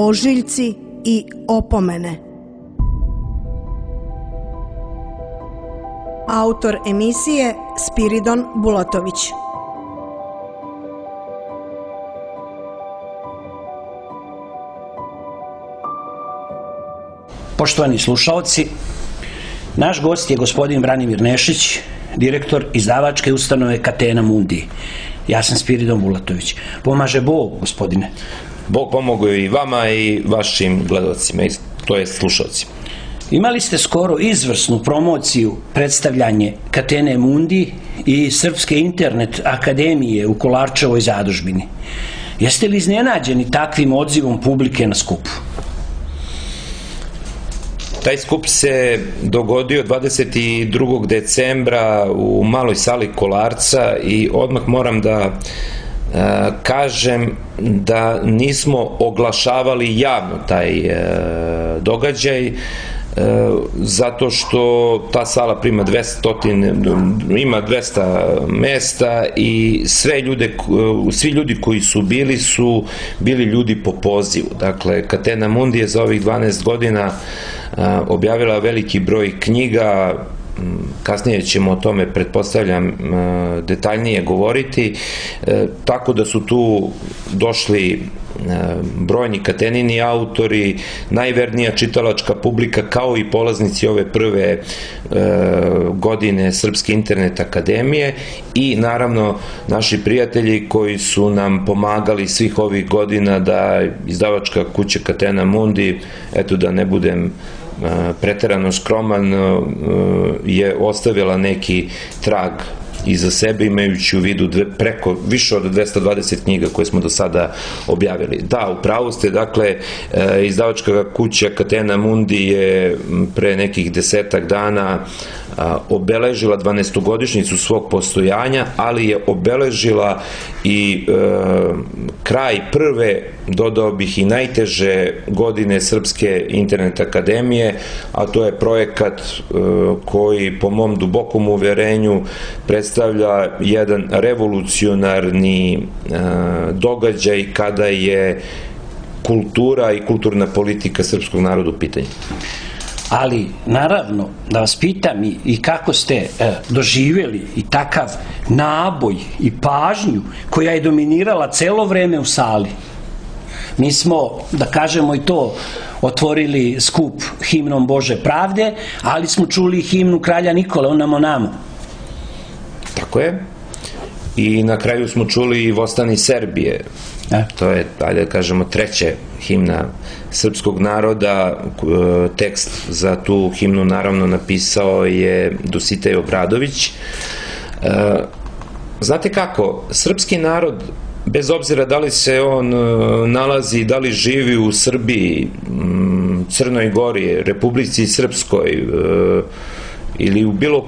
ožiljci i opomene. Autor emisije Spiridon Bulatović. Poštovani slušaoci, naš gost je gospodin Branimir Nešić, direktor izdavačke ustanove Catena Mundi. Ja sam Spiridon Bulatović. Pomaže Bog, gospodine. Bog pomogao i vama i vašim gledalcima, to je slušalcima. Imali ste skoro izvrsnu promociju, predstavljanje Catene Mundi i Srpske internet akademije u Kolarčevoj zadužbini. Jeste li iznenađeni takvim odzivom publike na skupu? Taj skup se dogodio 22. decembra u maloj sali Kolarca i odmah moram da kažem da nismo oglašavali javno taj događaj, zato što ta sala prima 200 mesta i svi ljudi koji su bili ljudi po pozivu. Dakle, Catena Mundi je za ovih 12 godina objavila veliki broj knjiga, kasnije ćemo o tome, pretpostavljam, detaljnije govoriti, tako da su tu došli brojni Catenini autori, najvernija čitalačka publika, kao i polaznici ove prve godine Srpske internet akademije i naravno naši prijatelji koji su nam pomagali svih ovih godina da izdavačka kuća Catena Mundi, eto da ne budem preterano skroman, je ostavila neki trag iza sebe, imajući u vidu više od 220 knjiga koje smo do sada objavili. Da, u pravu ste, dakle, izdavačka kuća Catena Mundi je pre nekih 10 dana obeležila 12-godišnjicu svog postojanja, ali je obeležila i kraj prve, dodao bih i najteže godine Srpske internet akademije, a to je projekat koji po mom dubokom uverenju predstavlja jedan revolucionarni događaj kada je kultura i kulturna politika srpskog naroda u pitanju. Ali, naravno, da vas pitam i kako ste doživjeli i takav naboj i pažnju koja je dominirala celo vreme u sali. Mi smo, da kažemo i to, otvorili skup himnom Bože pravde, ali smo čuli himnu kralja Nikole, Onamo Namo. Tako je. I na kraju smo čuli i Vostani Serbije. To je, ajde da kažemo, treća himna srpskog naroda. Tekst za tu himnu naravno napisao je Dositej Obradović. Znate kako, srpski narod, bez obzira da li se on nalazi, da li živi u Srbiji, Crnoj Gori, Republici Srpskoj, ili u bilo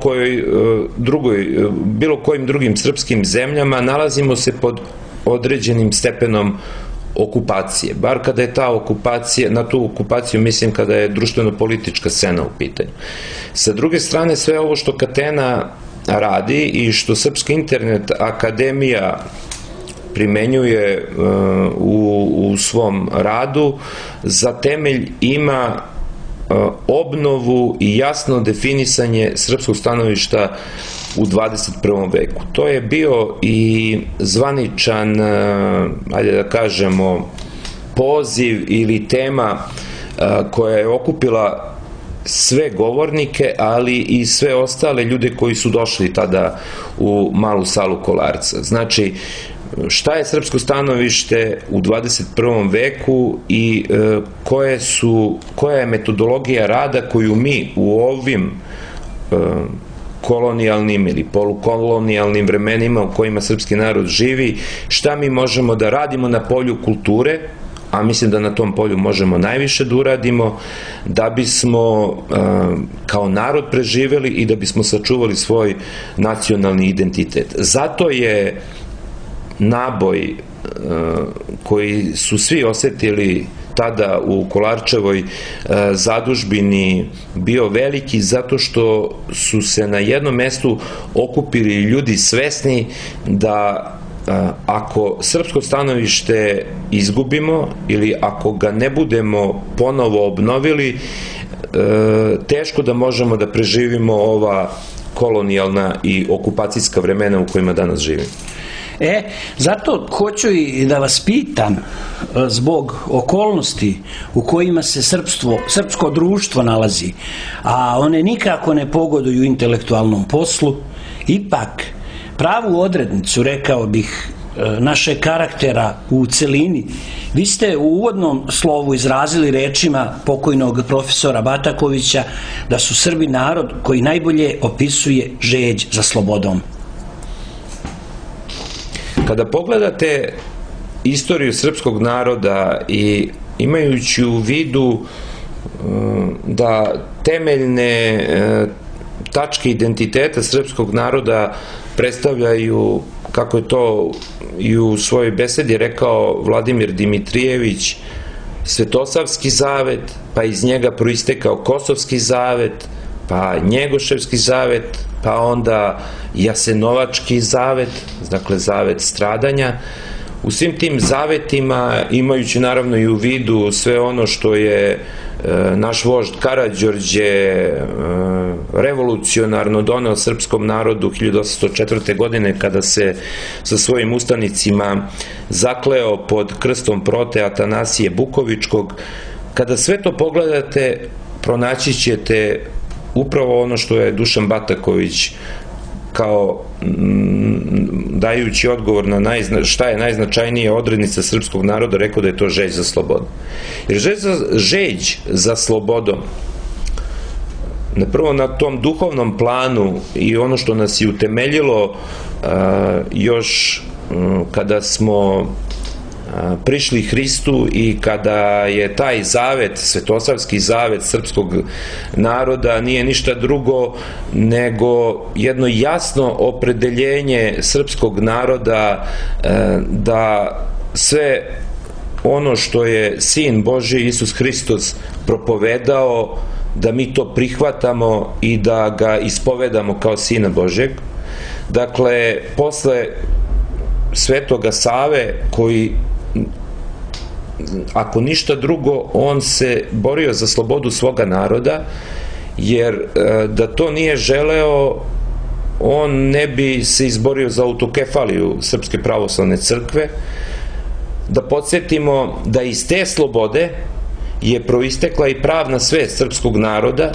kojim drugim srpskim zemljama, nalazimo se pod određenim stepenom okupacije. Bar kada je ta okupacija, na tu okupaciju mislim kada je društveno-politička scena u pitanju. Sa druge strane, sve ovo što Catena radi i što Srpska internet akademija primenjuje u svom radu, za temelj ima obnovu i jasno definisanje srpskog stanovišta u 21. veku. To je bio i zvaničan, ajde da kažemo, poziv ili tema koja je okupila sve govornike, ali i sve ostale ljude koji su došli tada u malu salu Kolarca. Znači, šta je srpsko stanovište u 21. veku i koja je metodologija rada koju mi u ovim kolonijalnim ili polukolonijalnim vremenima u kojima srpski narod živi, šta mi možemo da radimo na polju kulture, a mislim da na tom polju možemo najviše da uradimo, da bismo kao narod preživeli i da bismo sačuvali svoj nacionalni identitet. Zato je naboj koji su svi osetili tada u Kolarčevoj zadužbini bio veliki, zato što su se na jednom mestu okupili ljudi svesni da ako srpsko stanovište izgubimo ili ako ga ne budemo ponovo obnovili, teško da možemo da preživimo ova kolonijalna i okupacijska vremena u kojima danas živimo. Zato hoću i da vas pitam, zbog okolnosti u kojima se srpsko društvo nalazi, a one nikako ne pogoduju intelektualnom poslu, ipak pravu odrednicu, rekao bih, naše karaktera u celini, vi ste u uvodnom slovu izrazili rečima pokojnog profesora Batakovića da su Srbi narod koji najbolje opisuje žeđ za slobodom. Kada pogledate istoriju srpskog naroda i imajući u vidu da temeljne tačke identiteta srpskog naroda predstavljaju, kako je to i u svojoj besedi rekao Vladimir Dimitrijević, Svetosavski zavet, pa iz njega proistekao Kosovski zavet, pa Njegoševski zavet, pa onda Jasenovački zavet, dakle zavet stradanja. U svim tim zavetima, imajući naravno i u vidu sve ono što je naš vožd Karađorđe revolucionarno doneo srpskom narodu 1804. godine kada se sa svojim ustanicima zakleo pod krstom prote Atanasije Bukovičkog, kada sve to pogledate, pronaći ćete upravo ono što je Dušan Bataković kao dajući odgovor na šta je najznačajnija odrednica srpskog naroda rekao da je to žeđ za slobodom. Jer žeđ za slobodom, prvo na tom duhovnom planu i ono što nas je utemeljilo još kada smo prišli Hristu i kada je taj zavet, Svetosavski zavet srpskog naroda nije ništa drugo nego jedno jasno opredeljenje srpskog naroda da sve ono što je Sin Božji Isus Hristos propovedao, da mi to prihvatamo i da ga ispovedamo kao Sina Božjeg. Dakle, posle Svetoga Save, koji, ako ništa drugo, on se borio za slobodu svoga naroda, jer da to nije želeo, on ne bi se izborio za autokefaliju Srpske pravoslavne crkve. Da podsjetimo da iz te slobode je proistekla i pravna svest srpskog naroda,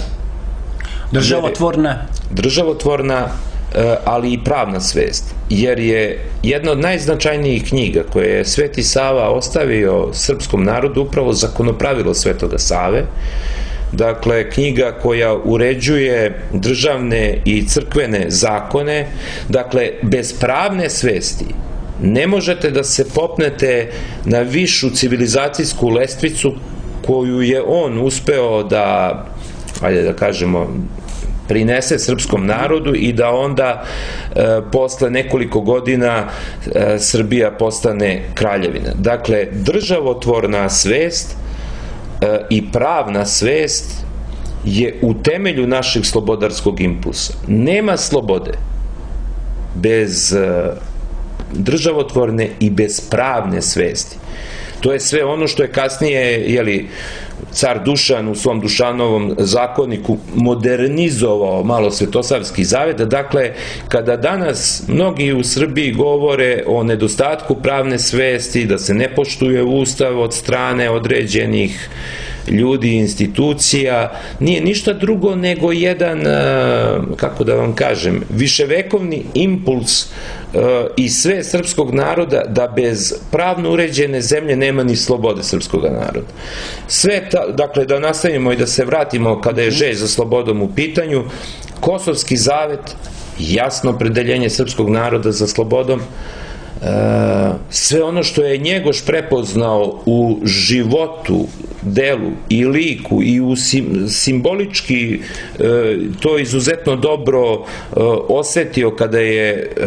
državotvorna, ali i pravna svest, jer je jedna od najznačajnijih knjiga koje je Sveti Sava ostavio srpskom narodu upravo Zakonopravilo Svetoga Save, dakle knjiga koja uređuje državne i crkvene zakone. Dakle, bez pravne svesti ne možete da se popnete na višu civilizacijsku lestvicu koju je on uspeo da, ajde da kažemo, prinese srpskom narodu i da onda posle nekoliko godina Srbija postane kraljevina. Dakle, državotvorna svest i pravna svest je u temelju našeg slobodarskog impulsa. Nema slobode bez državotvorne i bez pravne svesti. To je sve ono što je kasnije, car Dušan u svom Dušanovom zakoniku modernizovao malo Svetosavski zavet. Dakle, kada danas mnogi u Srbiji govore o nedostatku pravne svesti, da se ne poštuje Ustav od strane određenih ljudi i institucija, nije ništa drugo nego jedan, kako da vam kažem, viševekovni impuls i sve srpskog naroda da bez pravno uređene zemlje nema ni slobode srpskog naroda. Dakle, da nastavimo i da se vratimo kada je žeđ za slobodom u pitanju, Kosovski zavet, jasno opredeljenje srpskog naroda za slobodom, sve ono što je Njegoš prepoznao u životu, delu i liku i u simbolički to izuzetno dobro osetio kada je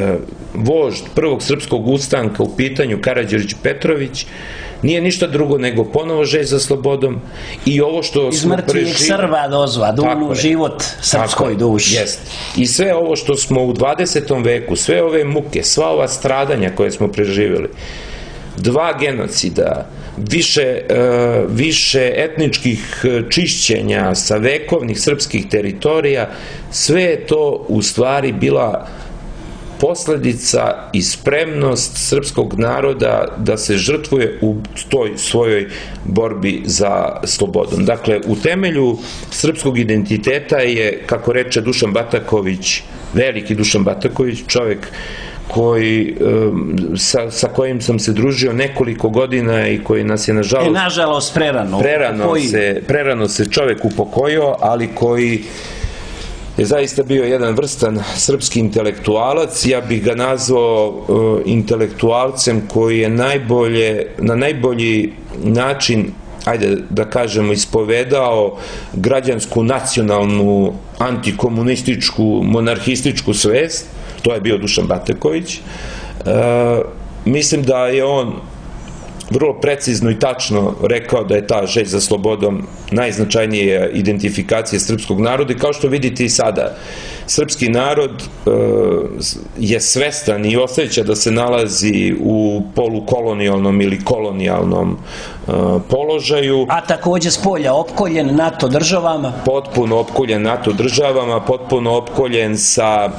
vožd prvog srpskog ustanka u pitanju Karađorđe Petrović, nije ništa drugo nego ponovo želj za slobodom i ovo što smo preživili. Iz mrtvih Srba dozva, dunu život srpskoj duši. I sve ovo što smo u 20. veku, sve ove muke, sva ova stradanja koje smo preživjeli, 2 genocida, više etničkih čišćenja sa vekovnih srpskih teritorija, sve je to u stvari bila posledica i spremnost srpskog naroda da se žrtvuje u toj svojoj borbi za slobodom. Dakle, u temelju srpskog identiteta je, kako reče Dušan Bataković, veliki Dušan Bataković, čovjek sa kojim sam se družio nekoliko godina i koji nas je nažalost prerano se čovjek upokojio, ali koji je zaista bio jedan vrstan srpski intelektualac. Ja bih ga nazvao intelektualcem koji je na najbolji način, ajde da kažemo, ispovedao građansku, nacionalnu, antikomunističku, monarhističku svest. To je bio Dušan Bataković. Mislim da je on vrlo precizno i tačno rekao da je ta želj za slobodom najznačajnija identifikacija srpskog naroda i kao što vidite i sada, srpski narod je svestan i osjeća da se nalazi u polukolonijalnom ili kolonijalnom položaju. A također spolja opkoljen NATO državama. Potpuno opkoljen NATO državama, potpuno opkoljen sa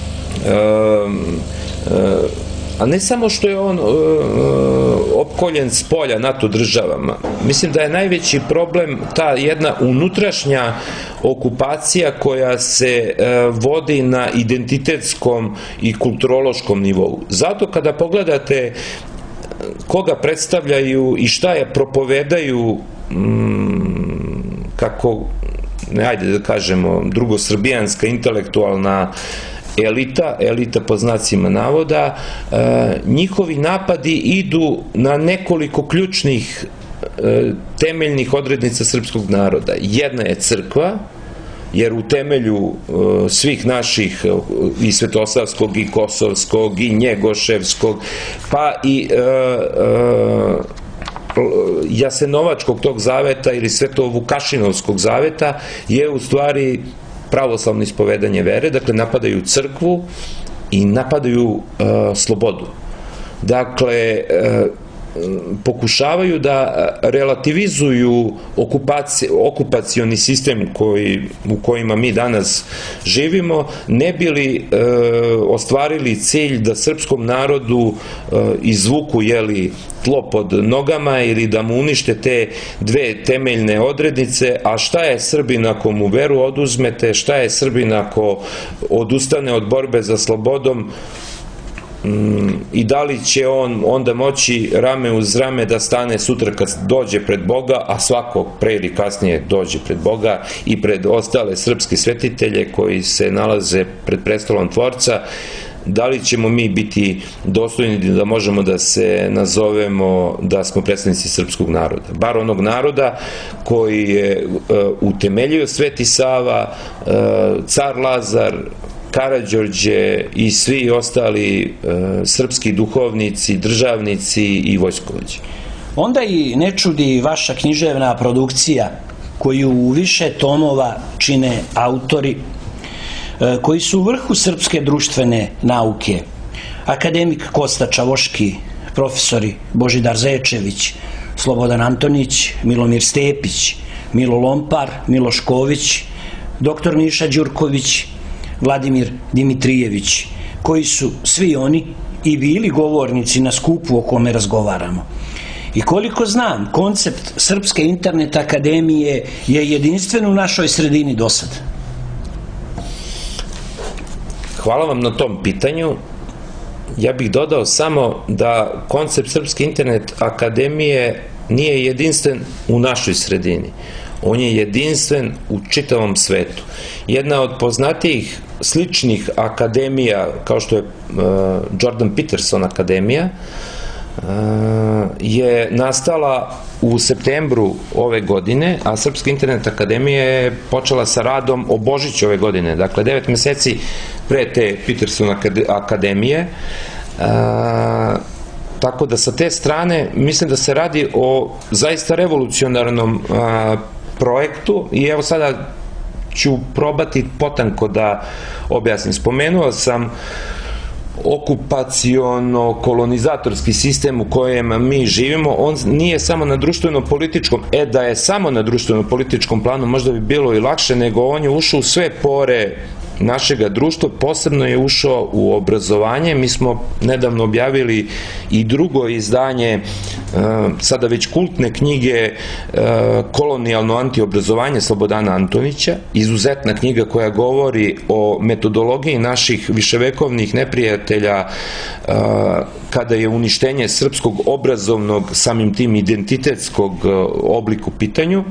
a ne samo što je on opkoljen s polja NATO državama. Mislim da je najveći problem ta jedna unutrašnja okupacija koja se vodi na identitetskom i kulturološkom nivou. Zato kada pogledate koga predstavljaju i šta je propovedaju, kako, ajde da kažemo, drugosrbijanska intelektualna elita po znacima navoda, njihovi napadi idu na nekoliko ključnih temeljnih odrednica srpskog naroda. Jedna je crkva, jer u temelju svih naših i svetosavskog i kosovskog i njegoševskog pa i jasenovačkog tog zaveta ili svetovukašinovskog zaveta je u stvari pravoslavno ispovedanje vere. Dakle, napadaju crkvu i napadaju slobodu. Dakle, pokušavaju da relativizuju okupacioni sistem u kojima mi danas živimo, ne bi li ostvarili cilj da srpskom narodu izvuku tlo pod nogama ili da mu unište te 2 temeljne odrednice. A šta je Srbin ako mu veru oduzmete, šta je Srbin ako odustane od borbe za slobodom, i da li će on onda moći rame uz rame da stane sutra kad dođe pred Boga, a svako pre ili kasnije dođe pred Boga i pred ostale srpske svetitelje koji se nalaze pred prestolom Tvorca. Da li ćemo mi biti dostojni da možemo da se nazovemo da smo predstavnici srpskog naroda, bar onog naroda koji je utemeljio Sveti Sava, car Lazar, Karađorđe i svi ostali srpski duhovnici, državnici i vojskovođe. Onda i ne čudi vaša književna produkcija koju u više tomova čine autori koji su u vrhu srpske društvene nauke. Akademik Kosta Čavoški, profesori Božidar Zečević, Slobodan Antonić, Milomir Stepić, Milo Lompar, Miloš Ković, doktor Miša Đurković, Vladimir Dimitrijević, koji su svi oni i bili govornici na skupu o kome razgovaramo. I koliko znam, koncept Srpske internet akademije je jedinstven u našoj sredini do sad. Hvala vam na tom pitanju. Ja bih dodao samo da koncept Srpske internet akademije nije jedinstven u našoj sredini. On je jedinstven u čitavom svetu. Jedna od poznatijih sličnih akademija, kao što je Jordan Peterson akademija, je nastala u septembru ove godine, a Srpska internet akademija je počela sa radom o Božić ove godine, dakle 9 meseci pre te Peterson akademije. Tako da sa te strane mislim da se radi o zaista revolucionarnom projektu i evo sada ću probati potanko da objasnim. Spomenuo sam okupaciono-kolonizatorski sistem u kojem mi živimo, on nije samo na društveno-političkom, da je samo na društveno-političkom planu možda bi bilo i lakše, nego on je ušao u sve pore našega društva, posebno je ušao u obrazovanje. Mi smo nedavno objavili i drugo izdanje, sada već kultne knjige Kolonijalno antiobrazovanje Slobodana Antonića, izuzetna knjiga koja govori o metodologiji naših viševekovnih neprijatelja kada je uništenje srpskog obrazovnog, samim tim identitetskog oblika u pitanju.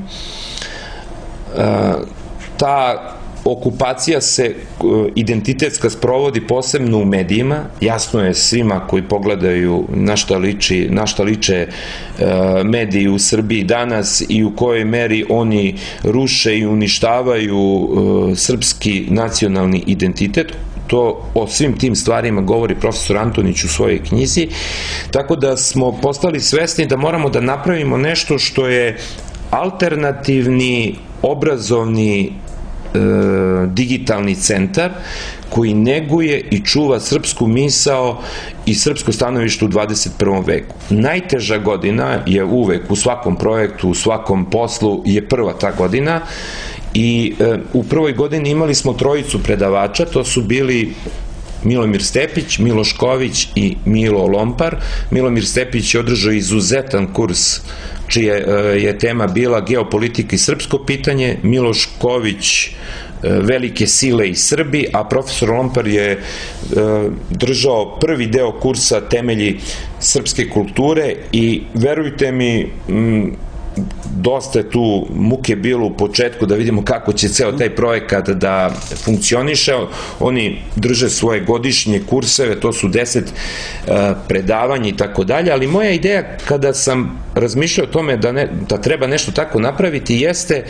Ta okupacija se identitetska sprovodi posebno u medijima, jasno je svima koji pogledaju na šta liče mediji u Srbiji danas i u kojoj meri oni ruše i uništavaju srpski nacionalni identitet. To o svim tim stvarima govori profesor Antonić u svojoj knjizi, tako da smo postali svesni da moramo da napravimo nešto što je alternativni obrazovni digitalni centar koji neguje i čuva srpsku misao i srpsko stanovište u 21. veku. Najteža godina je uvek u svakom projektu, u svakom poslu je prva ta godina i u prvoj godini imali smo trojicu predavača, to su bili Milomir Stepić, Miloš Ković i Milo Lompar. Milomir Stepić je održao izuzetan kurs čija je tema bila geopolitika i srpsko pitanje, Miloš Ković velike sile i Srbi, a profesor Lompar je držao prvi deo kursa temelji srpske kulture i verujte mi, dosta je tu muke bilo u početku da vidimo kako će ceo taj projekat da funkcioniše. Oni drže svoje godišnje kurseve, to su 10 predavanja i tako dalje, ali moja ideja kada sam razmišljao o tome da treba nešto tako napraviti jeste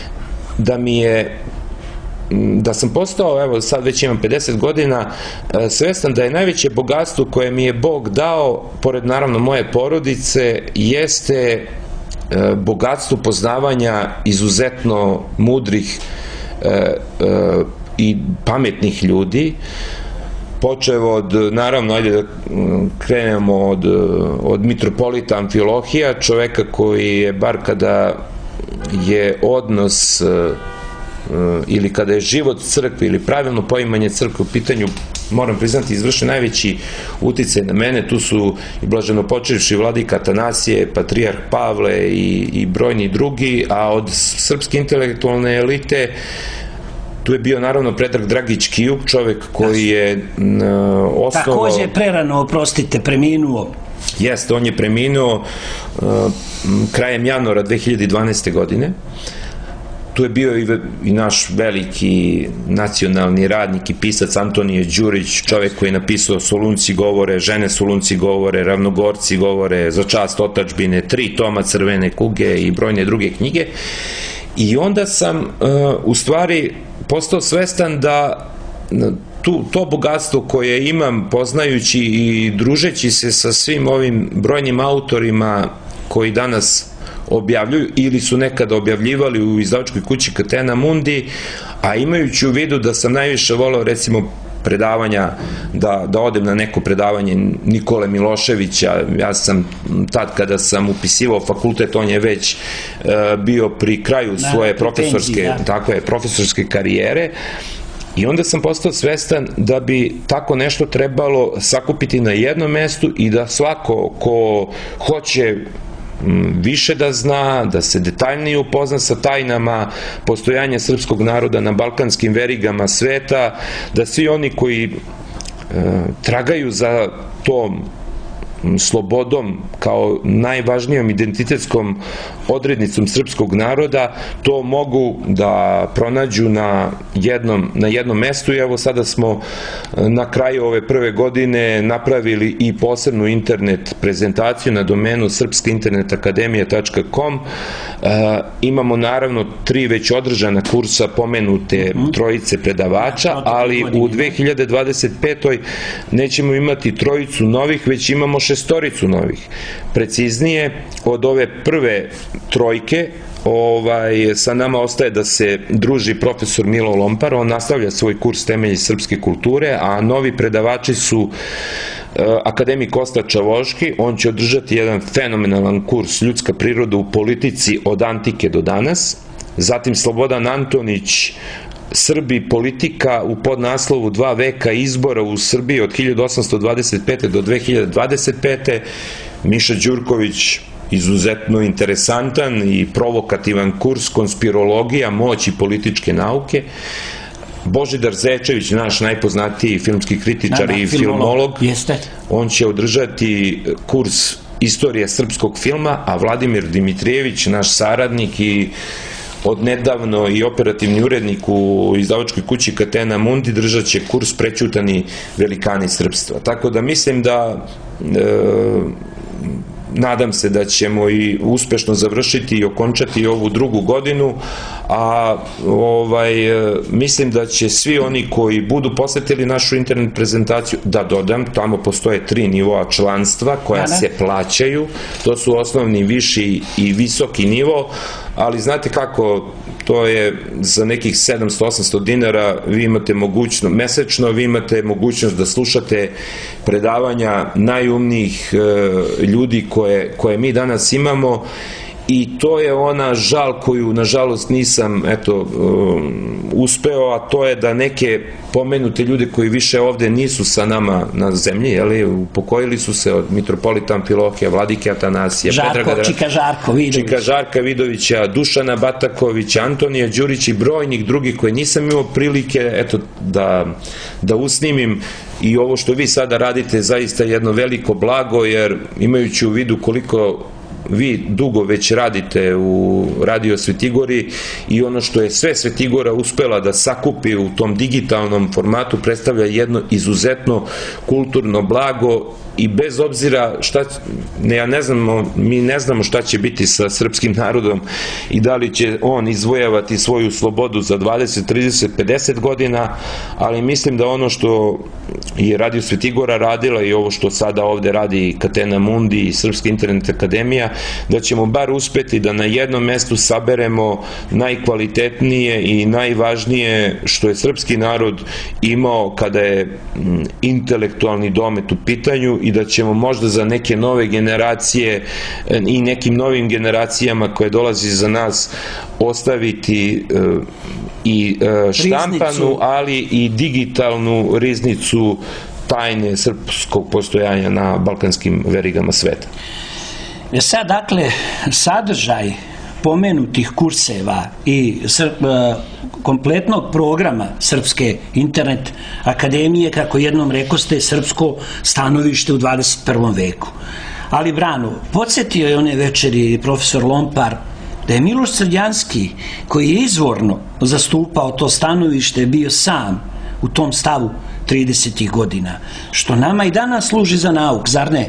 da sam postao, evo sad već imam 50 godina, svestan da je najveće bogatstvo koje mi je Bog dao, pored naravno moje porodice, jeste bogatstvo poznavanja izuzetno mudrih i pametnih ljudi, počev od, naravno, ajde da krenemo od mitropolita Amfilohija, čoveka koji je, bar kada je odnos ili kada je život crkve ili pravilno poimanje crkve u pitanju, moram priznati, izvršio najveći uticaj na mene. Tu su i blaženopočivši vladika Atanasije, patrijarh Pavle i brojni drugi, a od srpske intelektualne elite tu je bio naravno Predrag Dragić Kijub, čovek koji je osnovao... Takođe je prerano, oprostite, preminuo. Jeste, on je preminuo krajem januara 2012. godine. Tu je bio i naš veliki nacionalni radnik i pisac Antonije Đurić, čovek koji je napisao Solunci govore, Žene Solunci govore, Ravnogorci govore, Za čast otadžbine, 3 toma Crvene kuge i brojne druge knjige. I onda sam u stvari postao svestan da to bogatstvo koje imam poznajući i družeći se sa svim ovim brojnim autorima koji danas objavljuju ili su nekada objavljivali u izdavačkoj kući Catena Mundi, a imajući u vidu da sam najviše voleo recimo predavanja, da odem na neko predavanje Nikole Miloševića. Ja sam tad kada sam upisivao fakultet, on je već bio pri kraju svoje profesorske karijere. I onda sam postao svestan da bi tako nešto trebalo sakupiti na jednom mestu i da svako ko hoće više da zna, da se detaljnije upozna sa tajnama postojanja srpskog naroda na balkanskim verigama sveta, da svi oni koji tragaju za tom slobodom kao najvažnijom identitetskom odrednicom srpskog naroda, to mogu da pronađu na jednom mestu. I evo sada smo na kraju ove prve godine napravili i posebnu internet prezentaciju na domenu srpskainternetakademija.com. Imamo naravno 3 već održana kursa pomenute trojice predavača, ali u 2025. nećemo imati 3 novih, već imamo 6 novih. Preciznije, od ove prve 3 sa nama ostaje da se druži profesor Milo Lompar, on nastavlja svoj kurs Temelji srpske kulture, a novi predavači su akademik Kosta Čavoški, on će održati jedan fenomenalan kurs Ljudska priroda u politici od antike do danas, zatim Slobodan Antonić, Srbi, politika u podnaslovu 2 veka izbora u Srbiji od 1825. do 2025. Miša Đurković, izuzetno interesantan i provokativan kurs Konspirologija, moć i političke nauke. Božidar Zečević, naš najpoznatiji filmski kritičar i filmolog, on će održati kurs Istorija srpskog filma, a Vladimir Dimitrijević, naš saradnik i odnedavno i operativni urednik u izdavačkoj kući Catena Mundi, držat će kurs Prećutani velikani srpstva. Tako da mislim da nadam se da ćemo i uspešno završiti i okončati ovu drugu godinu, a mislim da će svi oni koji budu posetili našu internet prezentaciju, da dodam, tamo postoje 3 nivoa članstva koja se plaćaju, to su osnovni, viši i visoki nivo, ali znate kako, to je za nekih 700-800 dinara, vi imate mogućnost, mesečno vi imate mogućnost da slušate predavanja najumnijih ljudi koje mi danas imamo, i to je ona žal koju nažalost nisam uspeo, a to je da neke pomenute ljude koji više ovde nisu sa nama na zemlji, upokojili su se, od mitropolita Amfilohija, Vladike Atanasija, Čika Žarka Vidovića, Dušana Batakovića, Antonija Đurić i brojnih drugih koje nisam imao prilike da usnimim. I ovo što vi sada radite je zaista jedno veliko blago, jer imajući u vidu koliko vi dugo već radite u Radio Svetigori i ono što je sve Svetigora uspela da sakupi u tom digitalnom formatu predstavlja jedno izuzetno kulturno blago, i bez obzira mi ne znamo šta će biti sa srpskim narodom i da li će on izvojavati svoju slobodu za 20, 30, 50 godina, ali mislim da ono što je Radio Svetigora radila i ovo što sada ovde radi Catena Mundi i Srpska internet akademija, da ćemo bar uspeti da na jednom mestu saberemo najkvalitetnije i najvažnije što je srpski narod imao kada je intelektualni domet u pitanju, i da ćemo možda za neke nove generacije i nekim novim generacijama koje dolazi za nas ostaviti i štampanu, ali i digitalnu riznicu tajne srpskog postojanja na balkanskim verigama sveta. Sad, dakle, sadržaj pomenutih kurseva i kompletnog programa Srpske internet akademije, kako jednom rekoste, srpsko stanovište u 21. veku. Ali Brano, podsjetio je one večeri profesor Lompar da je Miloš Crnjanski, koji je izvorno zastupao to stanovište, bio sam u tom stavu 30. godina, što nama i danas služi za nauk, zar ne?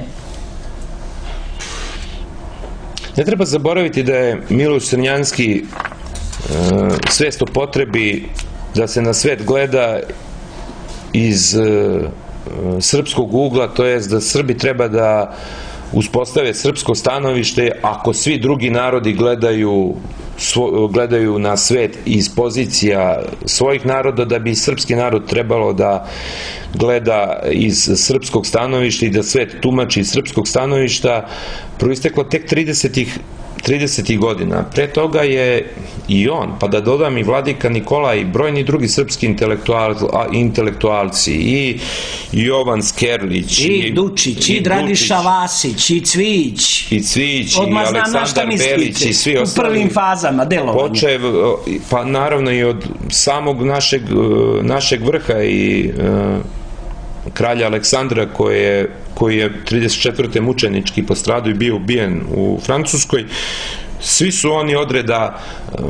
Ne treba zaboraviti da je Miloš Crnjanski svest o potrebi da se na svet gleda iz srpskog ugla, to jest da Srbi treba da uspostave srpsko stanovište ako svi drugi narodi gledaju na svet iz pozicija svojih naroda, da bi srpski narod trebalo da gleda iz srpskog stanovišta i da svet tumači iz srpskog stanovišta, proisteklo tek 30. godina. Pre toga je i on, pa da dodam i Vladika Nikolaj i brojni drugi srpski intelektualci, i Jovan Skerlić, i Dučić, i Dragiša Vasić, i Cvić, i Aleksandar Belić, i svi ostali. U prvim fazama delovanja. Počev, pa naravno i od samog našeg vrha i kralja Aleksandra koji je 34. mučenički postradao i bio ubijen u Francuskoj. Svi su oni odreda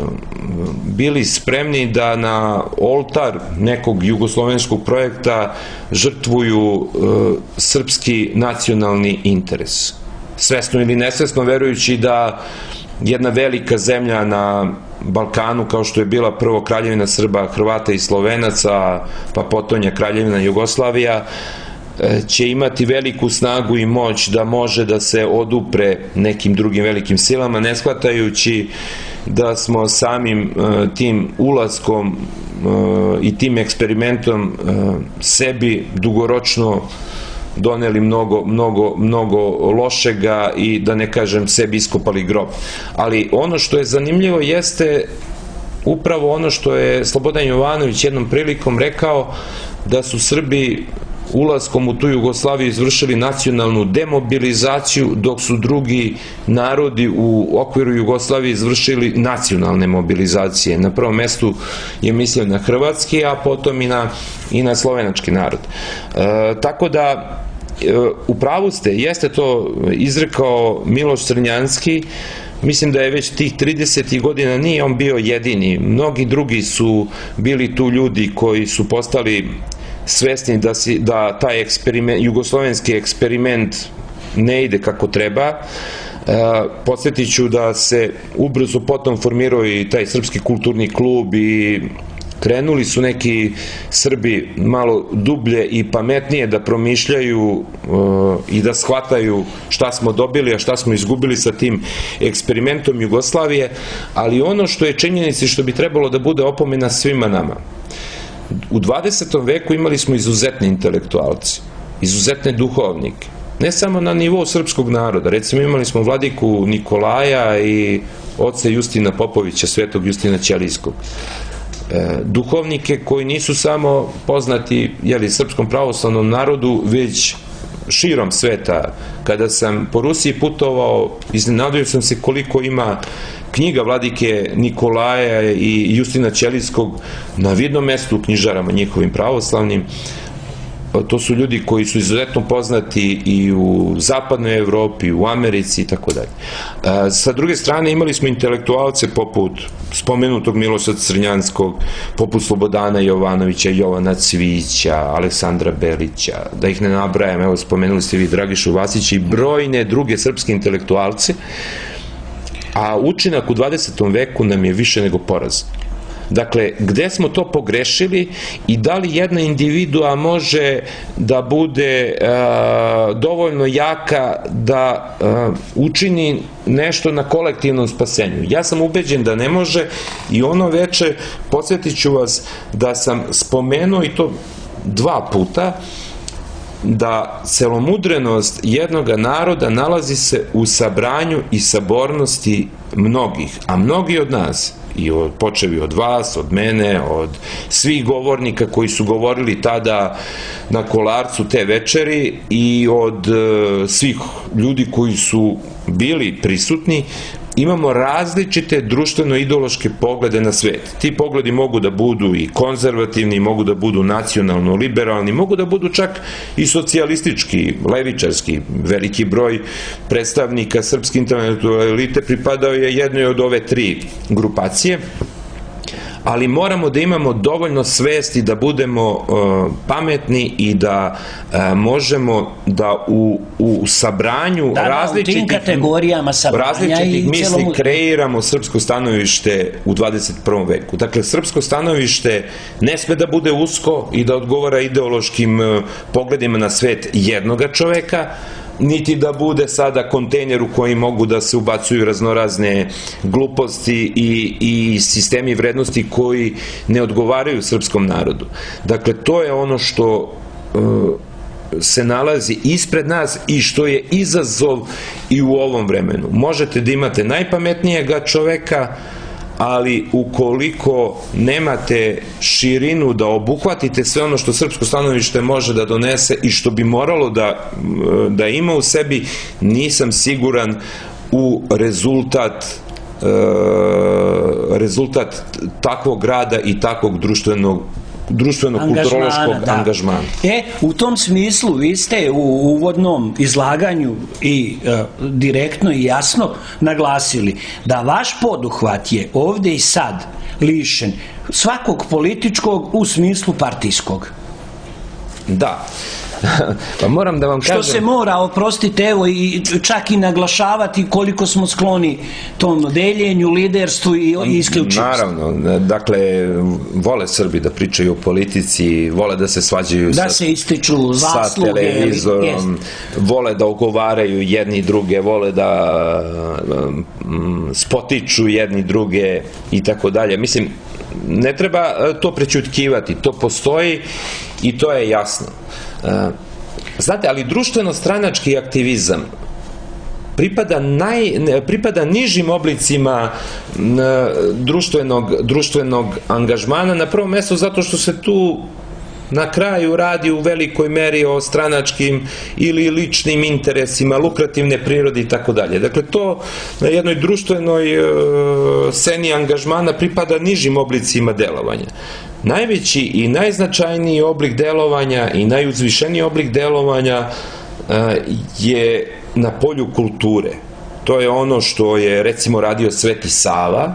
bili spremni da na oltar nekog jugoslovenskog projekta žrtvuju srpski nacionalni interes. Svesno ili nesvesno, verujući da jedna velika zemlja na Balkanu, kao što je bila prvo Kraljevina Srba, Hrvata i Slovenaca, pa potonja Kraljevina Jugoslavija, će imati veliku snagu i moć da može da se odupre nekim drugim velikim silama, ne shvatajući da smo samim tim ulaskom i tim eksperimentom sebi dugoročno doneli mnogo lošega i, da ne kažem, sebi iskopali grob. Ali ono što je zanimljivo jeste upravo ono što je Slobodan Jovanović jednom prilikom rekao, da su Srbi ulaskom u tu Jugoslaviju izvršili nacionalnu demobilizaciju, dok su drugi narodi u okviru Jugoslavije izvršili nacionalne mobilizacije. Na prvom mestu je mislio na hrvatski, a potom i na slovenački narod. Tako da, u pravu ste, jeste to izrekao Miloš Crnjanski. Mislim da je već tih 30. godina, nije on bio jedini, mnogi drugi su bili tu ljudi koji su postali svesni da taj jugoslovenski eksperiment ne ide kako treba. Podsjetit ću da se ubrzo potom formirao i taj Srpski kulturni klub i krenuli su neki Srbi malo dublje i pametnije da promišljaju i da shvataju šta smo dobili, a šta smo izgubili sa tim eksperimentom Jugoslavije, ali ono što je činjenica i što bi trebalo da bude opomena svima nama. U 20. veku imali smo izuzetne intelektualce, izuzetne duhovnike, ne samo na nivou srpskog naroda. Recimo, imali smo vladiku Nikolaja i oca Justina Popovića, svetog Justina Ćelijskog. Duhovnike koji nisu samo poznati srpskom pravoslavnom narodu, već širom sveta. Kada sam po Rusiji putovao, iznenadio sam se koliko ima knjiga vladike Nikolaja i Justina Ćelijskog na vidnom mestu u knjižarama njihovim pravoslavnim. To su ljudi koji su izuzetno poznati i u zapadnoj Evropi, u Americi i tako dalje. Sa druge strane, imali smo intelektualce poput spomenutog Miloša Crnjanskog, poput Slobodana Jovanovića, Jovana Cvića, Aleksandra Belića, da ih ne nabrajam, evo spomenuli ste vi Dragišu Vasića i brojne druge srpske intelektualce, a učinak u 20. veku nam je više nego porazan. Dakle, gde smo to pogrešili i da li jedna individua može da bude dovoljno jaka da učini nešto na kolektivnom spasenju? Ja sam ubeđen da ne može i ono veče, podsjetit ću vas da sam spomenuo i to 2 puta, da celomudrenost jednog naroda nalazi se u sabranju i sabornosti mnogih, a mnogi od nas, i počevi od vas, od mene, od svih govornika koji su govorili tada na Kolarcu te večeri i od svih ljudi koji su bili prisutni, imamo različite društveno-ideološke poglede na svet. Ti pogledi mogu da budu i konzervativni, mogu da budu nacionalno-liberalni, mogu da budu čak i socijalistički, levičarski. Veliki broj predstavnika srpske intelektualne elite pripadao je jednoj od ove 3 grupacije, ali moramo da imamo dovoljno svesti da budemo pametni i da možemo da u sabranju različitih misli kreiramo srpsko stanovište u 21. veku. Dakle, srpsko stanovište ne sme da bude usko i da odgovara ideološkim pogledima na svet jednoga čoveka, niti da bude sada kontejner u koji mogu da se ubacuju raznorazne gluposti i sistemi vrednosti koji ne odgovaraju srpskom narodu. Dakle, to je ono što se nalazi ispred nas i što je izazov i u ovom vremenu. Možete da imate najpametnijega čoveka, ali ukoliko nemate širinu da obuhvatite sve ono što srpsko stanovište može da donese i što bi moralo da ima u sebi, nisam siguran u rezultat takvog rada i takvog društvenog društveno-kulturološkog angažmana. U tom smislu vi ste u uvodnom izlaganju i direktno i jasno naglasili da vaš poduhvat je ovdje i sad lišen svakog političkog u smislu partijskog. Da. Pa moram da vam kažem... Što se mora, oprostite, evo, i čak i naglašavati koliko smo skloni tom deljenju, liderstvu i isključivosti. Naravno, dakle, vole Srbi da pričaju o politici, vole da se svađaju da se ističu zasluge, sa televizorom, vole da ogovaraju jedni druge, vole da spotiču jedni druge i tako dalje. Mislim, ne treba to prećutkivati, to postoji i to je jasno. Znate, ali društveno-stranački aktivizam pripada nižim oblicima društvenog angažmana, na prvom mjestu zato što se tu na kraju radi u velikoj meri o stranačkim ili ličnim interesima, lukrativne prirode i tako dalje. Dakle, to na jednoj društvenoj sceni angažmana pripada nižim oblicima delovanja. Najveći i najznačajniji oblik delovanja i najuzvišeniji oblik delovanja je na polju kulture. To je ono što je, recimo, radio Sveti Sava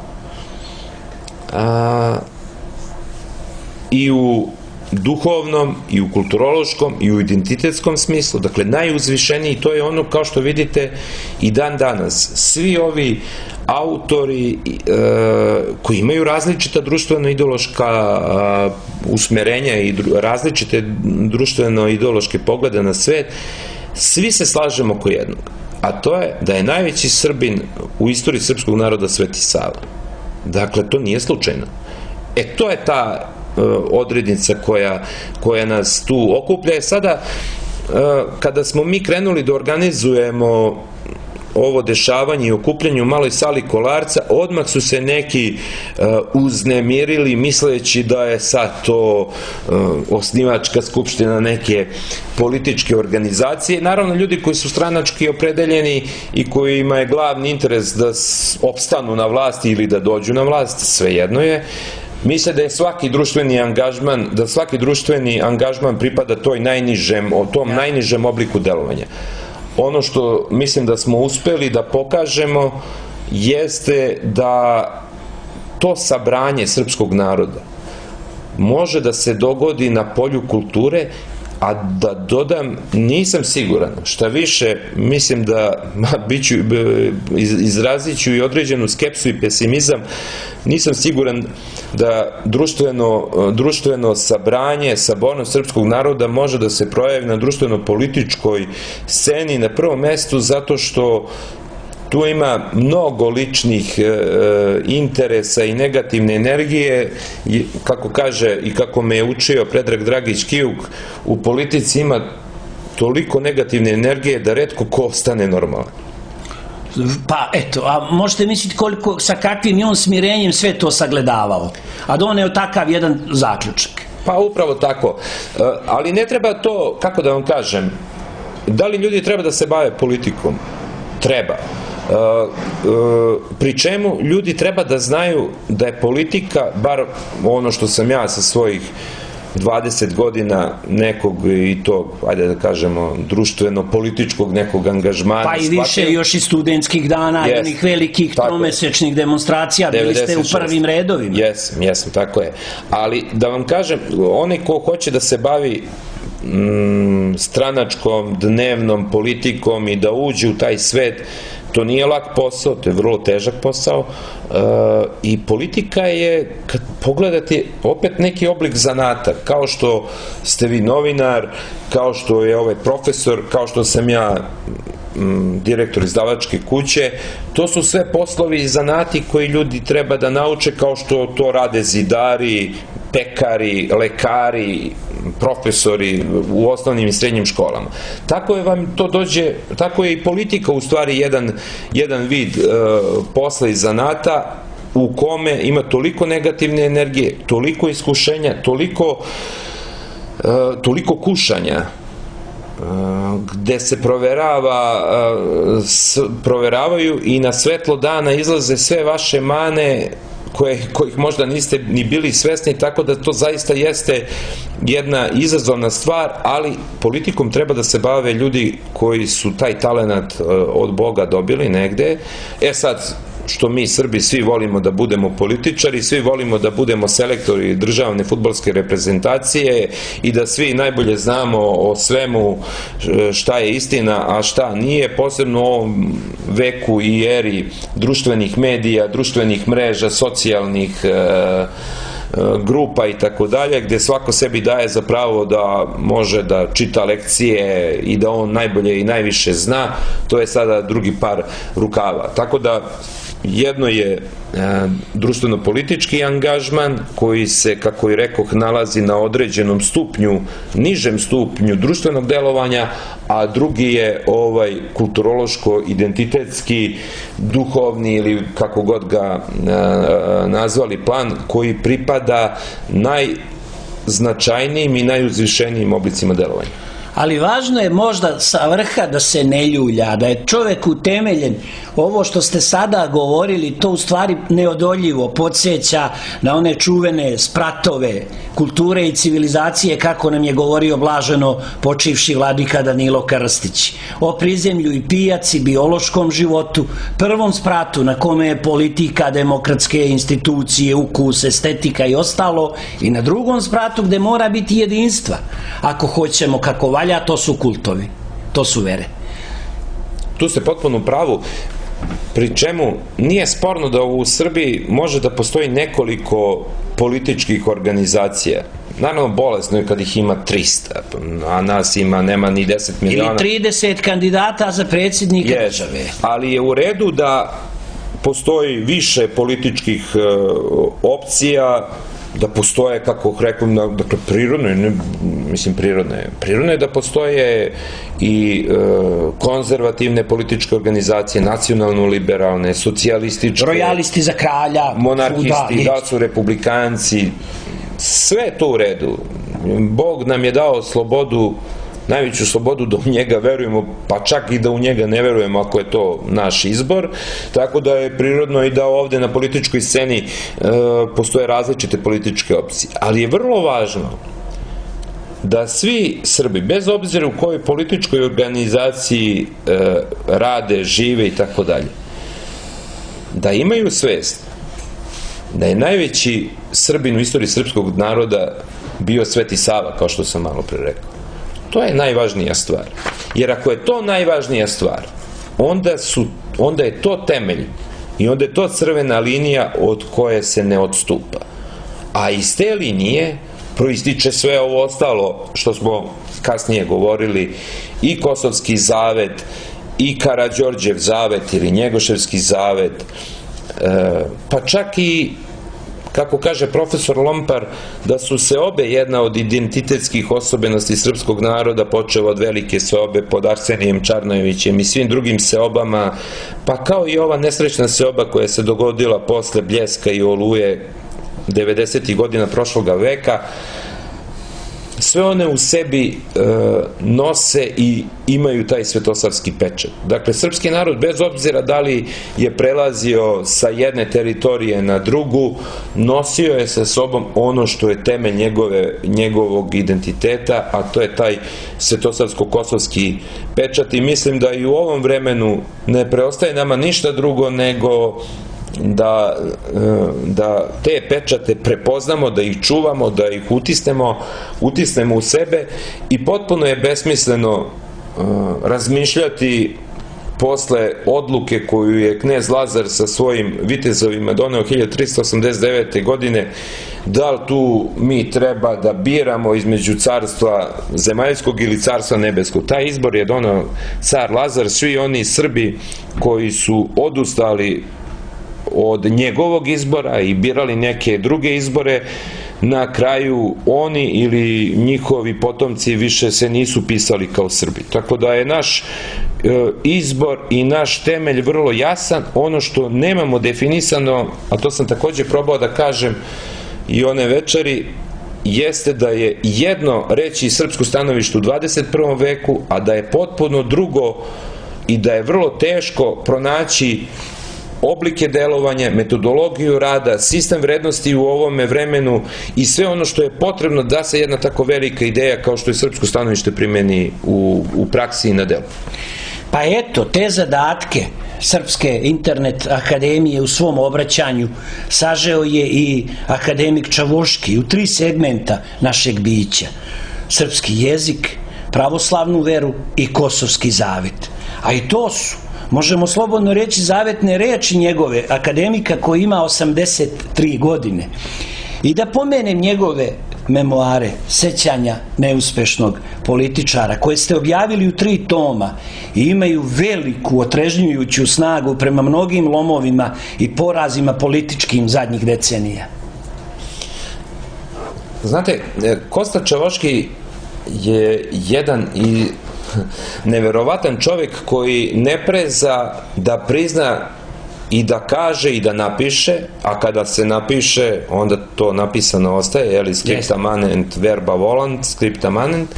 i u duhovnom, i u kulturološkom, i u identitetskom smislu. Dakle, najuzvišeniji, to je ono, kao što vidite, i dan danas. Svi ovi autori koji imaju različita društveno-ideološka usmerenja i različite društveno-ideološke poglede na svet, svi se slažemo oko jednog. A to je da je najveći Srbin u istoriji srpskog naroda Sveti Sava. Dakle, to nije slučajno. To je ta odrednica koja nas tu okuplja. Sada, kada smo mi krenuli da organizujemo ovo dešavanje i okupljanje u maloj sali Kolarca, odmah su se neki uznemirili misleći da je sad to osnivačka skupština neke političke organizacije. Naravno, ljudi koji su stranački opredeljeni i kojima je glavni interes da opstanu na vlasti ili da dođu na vlast, svejedno je, misle da je svaki društveni angažman pripada tom najnižem obliku delovanja. Ono što mislim da smo uspeli da pokažemo jeste da to sabranje srpskog naroda može da se dogodi na polju kulture, a da dodam, nisam siguran, šta više, mislim da izrazit ću i određenu skepsu i pesimizam, nisam siguran da društveno sabranje, sabornost srpskog naroda može da se projavi na društveno-političkoj sceni na prvom mestu, zato što tu ima mnogo ličnih interesa i negativne energije, kako kaže i kako me je učio Predrag Dragić Kijuk, u politici ima toliko negativne energije da retko ko ostane normalan. Pa eto, a možete misliti sa kakvim je on smirenjem sve to sagledavao, a doneo takav jedan zaključak. Pa upravo tako, ali ne treba to, kako da vam kažem, da li ljudi treba da se bave politikom? Treba. Pri čemu ljudi treba da znaju da je politika, bar ono što sam ja sa svojih 20 godina nekog, i to, ajde da kažemo, društveno-političkog nekog angažmana. Pa i više još i studentskih dana i onih velikih tromesečnih demonstracija, bili ste u prvim redovima. Jesam, tako je. Ali da vam kažem, onaj ko hoće da se bavi stranačkom, dnevnom politikom i da uđe u taj svet, to nije lak posao, to je vrlo težak posao i politika je, kad pogledate, opet neki oblik zanata, kao što ste vi novinar, kao što je ovaj profesor, kao što sam ja direktor izdavačke kuće, to su sve poslovi i zanati koji ljudi treba da nauče, kao što to rade zidari, pekari, lekari, profesori u osnovnim i srednjim školama. Tako je vam to dođe, tako je i politika u stvari jedan vid posla i zanata u kome ima toliko negativne energije, toliko iskušenja, toliko kušanja, gde se proveravaju i na svetlo dana izlaze sve vaše mane kojih možda niste ni bili svesni, tako da to zaista jeste jedna izazovna stvar, ali politikom treba da se bave ljudi koji su taj talenat od Boga dobili negde. Sad, što mi Srbi svi volimo da budemo političari, svi volimo da budemo selektori državne fudbalske reprezentacije i da svi najbolje znamo o svemu šta je istina, a šta nije, posebno u ovom veku i eri društvenih medija, društvenih mreža, socijalnih grupa i tako dalje, gde svako sebi daje za pravo da može da čita lekcije i da on najbolje i najviše zna. To je sada drugi par rukava. Tako da jedno je društveno-politički angažman koji se, kako i rekoh, nalazi na određenom stupnju, nižem stupnju društvenog delovanja, a drugi je kulturološko-identitetski, duhovni ili kako god ga nazvali plan, koji pripada najznačajnijim i najuzvišenijim oblicima delovanja. Ali važno je možda sa vrha da se ne ljulja, da je čovek utemeljen. Ovo što ste sada govorili, to u stvari neodoljivo podsjeća na one čuvene spratove kulture i civilizacije, kako nam je govorio blaženo počivši vladika Danilo Krstić. O prizemlju i pijaci, biološkom životu, prvom spratu na kome je politika, demokratske institucije, ukus, estetika i ostalo, i na drugom spratu gde mora biti jedinstva. Ako hoćemo kako valja, to su kultovi, to su vere. Tu ste potpuno u pravu, pri čemu nije sporno da u Srbiji može da postoji nekoliko političkih organizacija. Naravno, bolesno je kad ih ima 300, a nas nema ni 10 miliona. Ili 30 kandidata za predsjednika države. Ali je u redu da postoji više političkih opcija, da postoje, kako rekao, dakle, prirodno je da postoje i konzervativne političke organizacije, nacionalno-liberalne, socijalističke, rojalisti za kralja, monarhisti, da su republikanci, sve je to u redu. Bog nam je dao slobodu, najveću slobodu da u njega verujemo, pa čak i da u njega ne verujemo ako je to naš izbor, tako da je prirodno i da ovde na političkoj sceni postoje različite političke opcije. Ali je vrlo važno da svi Srbi, bez obzira u kojoj političkoj organizaciji rade, žive i tako dalje, da imaju svest da je najveći Srbin u istoriji srpskog naroda bio Sveti Sava, kao što sam malo pre rekao. To je najvažnija stvar. Jer ako je to najvažnija stvar, onda je to temelj i onda je to crvena linija od koje se ne odstupa. A iz te linije proističe sve ovo ostalo što smo kasnije govorili, i Kosovski zavet, i Karađorđev zavet ili Njegoševski zavet, pa čak i, kako kaže profesor Lompar, da su seobe jedna od identitetskih osobenosti srpskog naroda, počeo od velike seobe pod Arsenijem Čarnojevićem i svim drugim seobama, pa kao i ova nesrećna seoba koja se dogodila posle Bljeska i Oluje 90. godina prošloga veka, sve one u sebi nose i imaju taj svetosavski pečat. Dakle, srpski narod, bez obzira da li je prelazio sa jedne teritorije na drugu, nosio je sa sobom ono što je temelj njegovog identiteta, a to je taj svetosavsko-kosovski pečat, i mislim da i u ovom vremenu ne preostaje nama ništa drugo nego da te pečate prepoznamo, da ih čuvamo, da ih utisnemo u sebe, i potpuno je besmisleno razmišljati posle odluke koju je knez Lazar sa svojim vitezovima doneo 1389. godine, da li tu mi treba da biramo između carstva zemaljskog ili carstva nebeskog. Taj izbor je doneo car Lazar. Svi oni Srbi koji su odustali od njegovog izbora i birali neke druge izbore, na kraju oni ili njihovi potomci više se nisu pisali kao Srbi. Tako da je naš izbor i naš temelj vrlo jasan. Ono što nemamo definisano, a to sam takođe probao da kažem i one večeri, jeste da je jedno reći srpsko stanovište u 21. veku, a da je potpuno drugo i da je vrlo teško pronaći oblike delovanja, metodologiju rada, sistem vrednosti u ovome vremenu i sve ono što je potrebno da se jedna tako velika ideja kao što je srpsko stanovište primeni u praksi i na delu. Pa eto, te zadatke Srpske internet akademije u svom obraćanju sažeo je i akademik Čavoški u 3 segmenta našeg bića: srpski jezik, pravoslavnu veru i kosovski zavet. A i to su, možemo slobodno reći, zavetne reči njegove, akademika koji ima 83 godine. I da pomenem njegove memoare, sećanja neuspešnog političara, koje ste objavili u 3 toma i imaju veliku otrežnjujuću snagu prema mnogim lomovima i porazima političkim zadnjih decenija. Znate, Kosta Čavoški je jedan i neverovatan čovjek koji ne preza da prizna i da kaže i da napiše, a kada se napiše, onda to napisano ostaje, jeli, scripta manent, verba volant, scripta manent,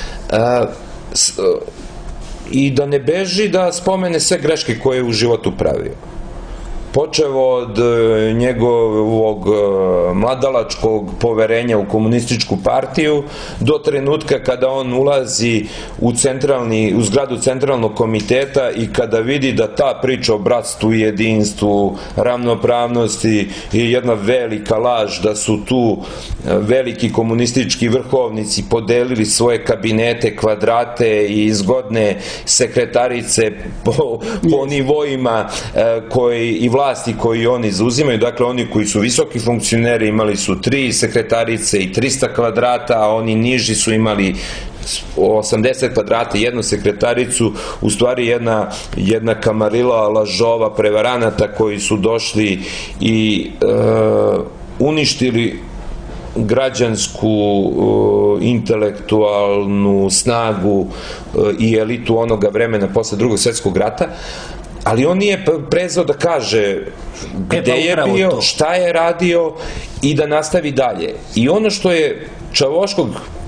i da ne beži da spomene sve greške koje je u životu pravio. Počev od njegovog mladalačkog poverenja u komunističku partiju do trenutka kada on ulazi u zgradu centralnog komiteta i kada vidi da ta priča o bratstvu, jedinstvu, ravnopravnosti je jedna velika laž, da su tu veliki komunistički vrhovnici podelili svoje kabinete, kvadrate i zgodne sekretarice po nivoima i vlasti koji oni zauzimaju. Dakle, oni koji su visoki funkcioneri imali su 3 sekretarice i 300 kvadrata, a oni niži su imali 80 kvadrata i 1 sekretaricu, u stvari jedna kamarila lažova, prevaranata koji su došli i uništili građansku, intelektualnu snagu i elitu onoga vremena posle Drugog svjetskog rata. Ali on nije prezao da kaže gde je bio, šta je radio i da nastavi dalje. I ono što je Čavoškog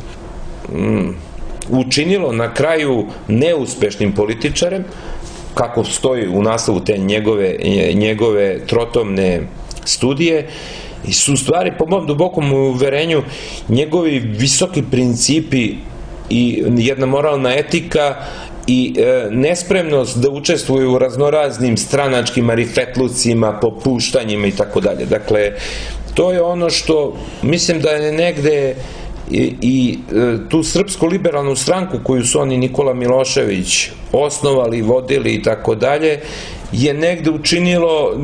učinilo na kraju neuspešnim političarem, kako stoji u naslovu te njegove trotomne studije, su u stvari, po mom dubokom uverenju, njegovi visoki principi i jedna moralna etika i nespremnost da učestvuju u raznoraznim stranačkim marifetlucima, popuštanjima i tako dalje. Dakle, to je ono što mislim da je negde i tu Srpsku liberalnu stranku koju su oni Nikola Milošević osnovali, vodili i tako dalje, je negde učinilo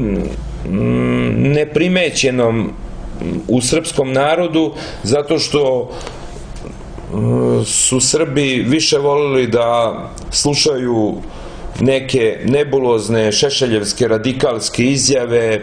neprimećenom u srpskom narodu, zato što su Srbi više volili da slušaju neke nebulozne šešeljevske radikalske izjave,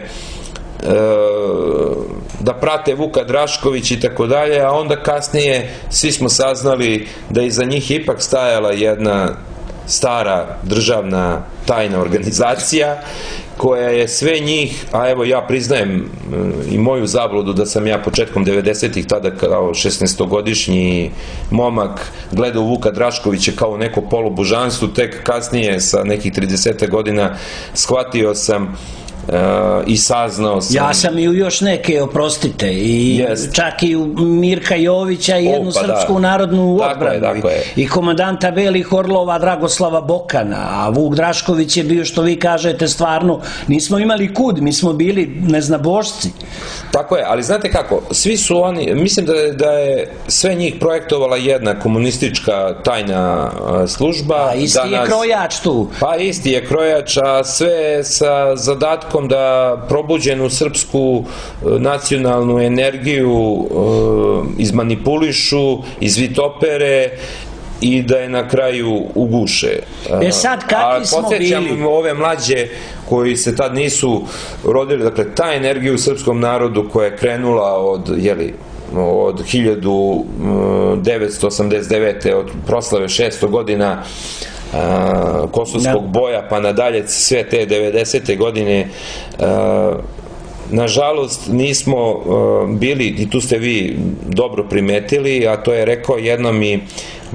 da prate Vuka Drašković i tako dalje, a onda kasnije svi smo saznali da iza njih ipak stajala jedna stara državna tajna organizacija koja je sve njih, a evo ja priznajem i moju zabludu da sam ja početkom 90-ih tada kao 16-godišnji momak gledao Vuka Draškovića kao neko polubožanstvo, tek kasnije sa nekih 30 godina shvatio sam i saznao sam. Ja sam i u još neke, oprostite, i čak i u Mirka Jovića i jednu srpsku narodnu odbranu i komandanta Belih Orlova Dragoslava Bokana, a Vuk Drašković je bio, što vi kažete, stvarno nismo imali kud, mi smo bili neznabošci. Tako je, ali znate kako, svi su oni, mislim da je sve njih projektovala jedna komunistička tajna služba. Pa isti je krojač tu. Pa isti je krojač, a sve sa zadatkom da probuđenu srpsku nacionalnu energiju izmanipulišu, izvitopere i da je na kraju uguše. Sad kakvi smo bili? Podsjećam ove mlađe koji se tad nisu rodili, dakle ta energija u srpskom narodu koja je krenula od 1989. od proslave 600 godina Kosovskog boja pa nadalje sve te 90. godine, nažalost nismo bili, i tu ste vi dobro primetili, a to je rekao jednom i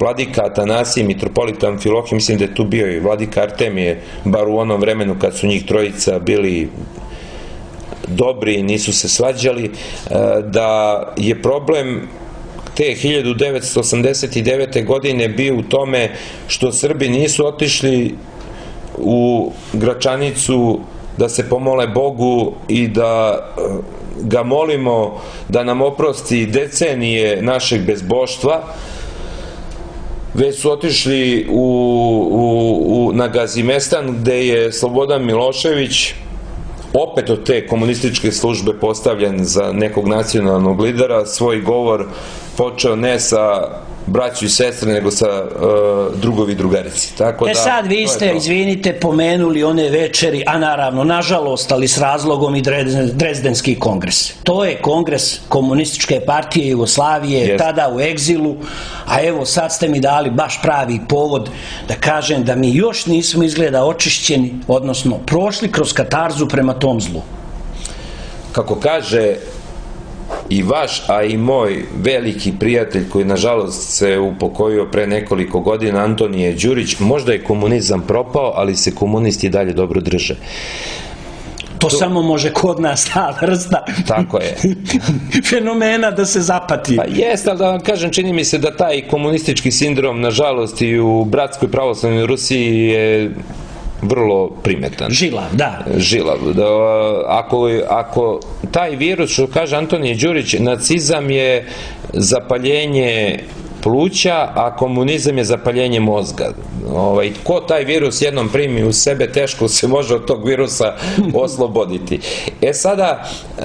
vladika Atanasije, mitropolit Amfilohije, mislim da je tu bio i vladika Artemije, bar u onom vremenu kad su njih trojica bili dobri i nisu se svađali, da je problem te 1989. godine bio u tome što Srbi nisu otišli u Gračanicu da se pomole Bogu i da ga molimo da nam oprosti decenije našeg bezboštva, već su otišli na Gazimestan, gde je Slobodan Milošević opet od te komunističke službe postavljen za nekog nacionalnog lidera, svoj govor počeo ne sa braću i sestre, nego sa drugovi i drugarici. Sad vi ste, izvinite, pomenuli one večeri, a naravno, nažalost, ali s razlogom i Drezdenski kongres. To je kongres Komunističke partije Jugoslavije, tada u egzilu, a evo sad ste mi dali baš pravi povod da kažem da mi još nismo izgleda očišćeni, odnosno prošli kroz katarzu prema tom zlu. Kako kaže i vaš, a i moj veliki prijatelj koji nažalost se upokojio pre nekoliko godina, Antonije Đurić, možda je komunizam propao, ali se komunisti dalje dobro drže. To samo može kod nas ta vrsta fenomena da se zapati. Pa jest, ali da vam kažem, čini mi se da taj komunistički sindrom, nažalost, i u bratskoj pravoslavnoj Rusiji je vrlo primetan. Žilav, da. Žilav. Ako taj virus, što kaže Antonije Đurić, nacizam je zapaljenje pluća, a komunizam je zapaljenje mozga. Ko taj virus jednom primi u sebe, teško se može od tog virusa osloboditi. Sada,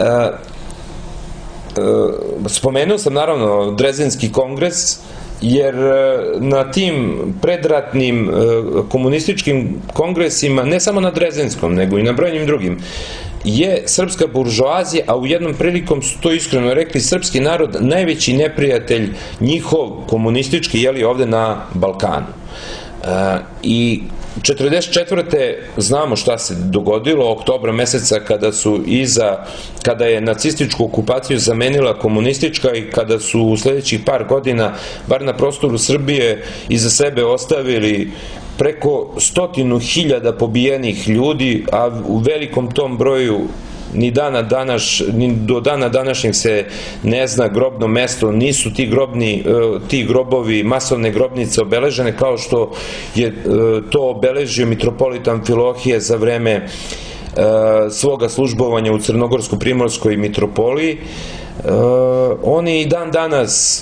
spomenuo sam naravno Drezdenski kongres, jer na tim predratnim komunističkim kongresima, ne samo na Drezdenskom, nego i na brojnim drugim, je srpska buržoazija, a u jednom prilikom su to iskreno rekli, srpski narod najveći neprijatelj njihov komunistički, jeli ovde na Balkanu. I 1944. znamo šta se dogodilo, oktobra meseca, kada je nacističku okupaciju zamenila komunistička i kada su u sledećih par godina, bar na prostoru Srbije, iza sebe ostavili preko 100.000 pobijenih ljudi, a u velikom tom broju ni do dana današnjeg se ne zna grobno mesto, nisu ti grobovi, masovne grobnice obeležene kao što je to obeležio mitropolit Amfilohije za vreme svoga službovanja u Crnogorsko-Primorskoj mitropoliji. Oni i dan danas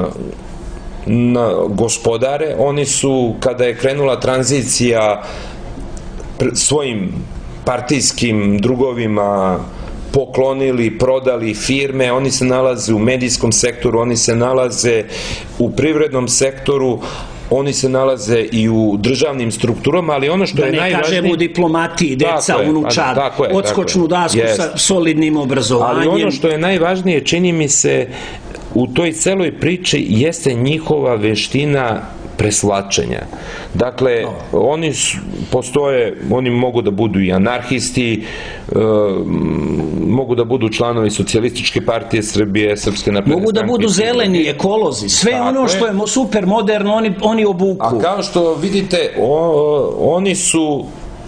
gospodare, oni su, kada je krenula tranzicija, svojim partijskim drugovima poklonili, prodali firme, oni se nalaze u medijskom sektoru, oni se nalaze u privrednom sektoru, oni se nalaze i u državnim strukturama, ali ono što je najvažnije... Da ne kažem u diplomatiji, deca, unučad, odskočnu dasku sa solidnim obrazovanjem. Ali ono što je najvažnije, čini mi se, u toj celoj priči jeste njihova veština preslačenja. Dakle, oni postoje, oni mogu da budu i anarhisti, mogu da budu članovi Socijalističke partije Srbije, Srpske napredne stranke. Mogu da budu zeleni, ekolozi, sve ono što je super moderno, oni obuku. A kao što vidite, oni su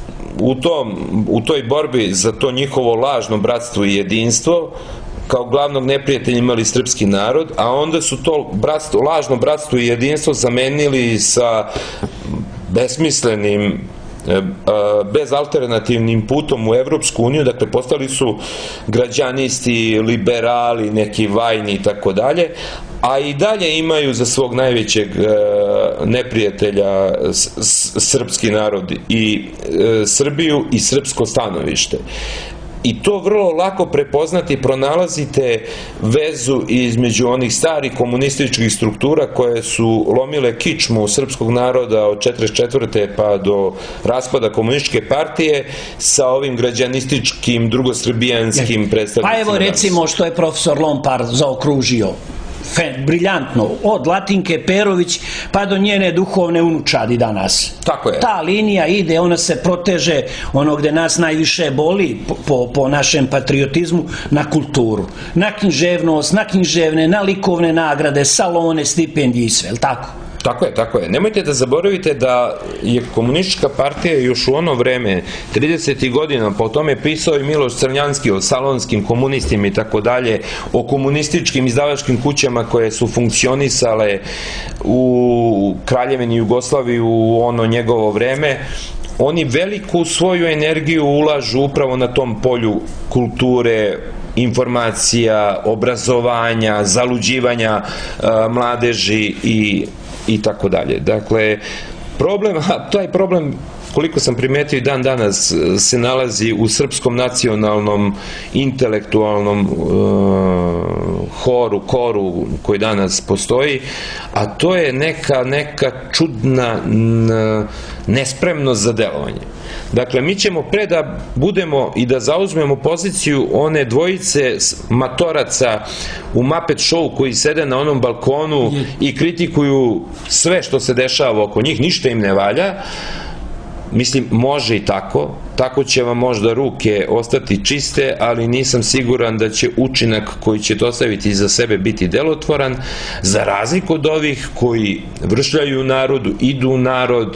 u toj borbi za to njihovo lažno bratstvo i jedinstvo kao glavnog neprijatelja imali srpski narod, a onda su to lažno bratstvo i jedinstvo zamenili sa besmislenim, bezalternativnim putom u Evropsku uniju, dakle postali su građanisti, liberali, neki vajni i tako dalje, a i dalje imaju za svog najvećeg neprijatelja srpski narod i Srbiju i srpsko stanovište. I to vrlo lako prepoznati, pronalazite vezu između onih starih komunističkih struktura koje su lomile kičmu srpskog naroda od 1944. pa do raspada komunističke partije sa ovim građanističkim, drugosrbijanskim predstavnicima. Pa evo recimo što je profesor Lompar zaokružio. Briljantno, od Latinke Perović pa do njene duhovne unučadi danas. Tako je. Ta linija ide, ona se proteže ono gde nas najviše boli po našem patriotizmu, na kulturu, na književnost, na književne, na likovne nagrade, salone, stipendije i sve, je li tako? Tako je. Nemojte da zaboravite da je komunistička partija još u ono vreme, 30. godina, po tome pisao i Miloš Crnjanski o salonskim komunistima i tako dalje, o komunističkim izdavačkim kućama koje su funkcionisale u Kraljevini Jugoslaviji u ono njegovo vreme. Oni veliku svoju energiju ulažu upravo na tom polju kulture, informacija, obrazovanja, zaluđivanja mladeži i tako dalje. Dakle, taj problem, koliko sam primetio i dan danas, se nalazi u srpskom nacionalnom intelektualnom koru koji danas postoji, a to je neka čudna nespremnost za delovanje. Dakle, mi ćemo pre da budemo i da zauzmemo poziciju one dvojice matoraca u Muppet Show koji sede na onom balkonu i kritikuju sve što se dešava oko njih, ništa im ne valja. Mislim, može i tako će vam možda ruke ostati čiste, ali nisam siguran da će učinak koji ćete ostaviti iza sebe biti delotvoran, za razliku od ovih koji vršljaju u narodu, idu u narod,